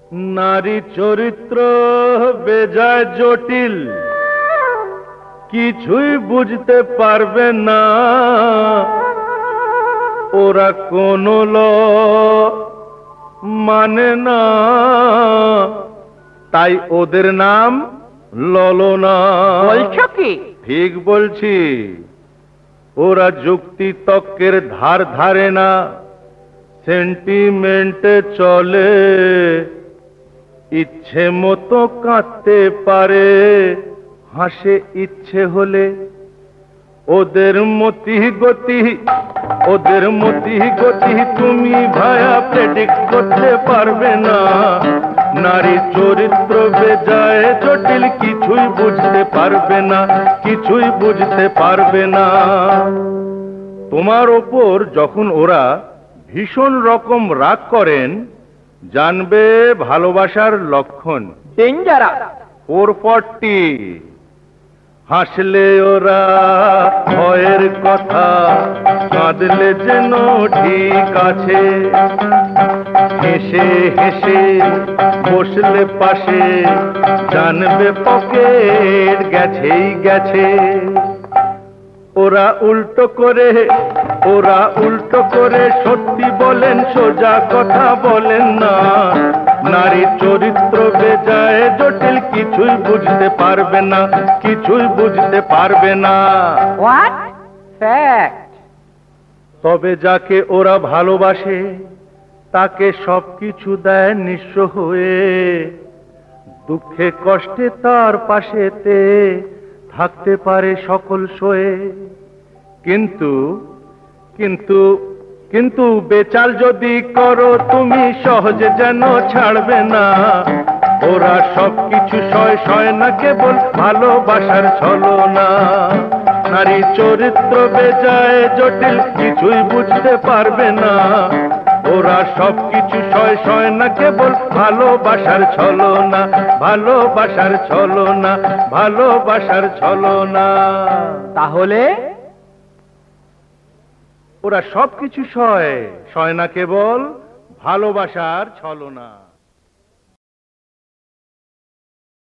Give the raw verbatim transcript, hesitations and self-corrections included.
নারী চরিত্র বেজায় জটিল, কিছুই বুঝতে পারবে না ওরা, কোনো ল মানে না, তাই ওদের নাম ললনা। বলছো কি? ঠিক বলছি। ওরা যুক্তি তর্কের ধার ধারে না, সেন্টিমেন্টে চলে, ইচ্ছে মতো কাঁদতে পারে, হাসে ইচ্ছে হলে। ওদের মতি গতি ওদের মতি গতি তুমি ভায়া প্রেডিক্ট করতে পারবে না। নারী চরিত্র বেজায় জটিল, কিছুই বুঝতে পারবে না, কিছুই বুঝতে পারবে না। তোমার ওপর যখন ওরা ভীষণ রকম রাগ করেন, জানবে ভালোবাসার লক্ষণ। ডেঞ্জারাস। Four forty. হাসলে ওরা ভয়ের কথা, কাঁদলে যেন ঠিক আছে। হেসে হেসে বসলে পাশে, জানবে পকেট গেছেই গেছে। ওরা উল্টো করে ওরা উল্টো করে সত্যি বলেন, সোজা কথা বলেন না। নারী চরিত্র বেজায় জটিল, কিছুই বুঝতে পারবে না, কিছুই বুঝতে পারবে না। হোয়াট? ফ্যাক্ট। তবে যাকে ওরা ভালোবাসে, তাকে সবকিছু দেয় নিঃস্ব হয়ে। দুঃখে কষ্টে তার পাশেতে থাকতে পারে সকল সয়ে। কিন্তু কিন্তু কিন্তু বেচাল যদি করো তুমি, সহজে যেন ছাড়বে না। ওরা সবকিছু সয় সয় না, কেবল ভালোবাসার ছলনা। নারী চরিত্র বেজায় জটিল, কিছুই বুঝতে পারবে না। ওরা সবকিছু সয় সয় না, কেবল ভালোবাসার ছলনা, ভালোবাসার ছলনা, ভালোবাসার ছলনা। তাহলে ওরা সবকিছু সয় সয় না, কেবল ভালোবাসার ছলনা।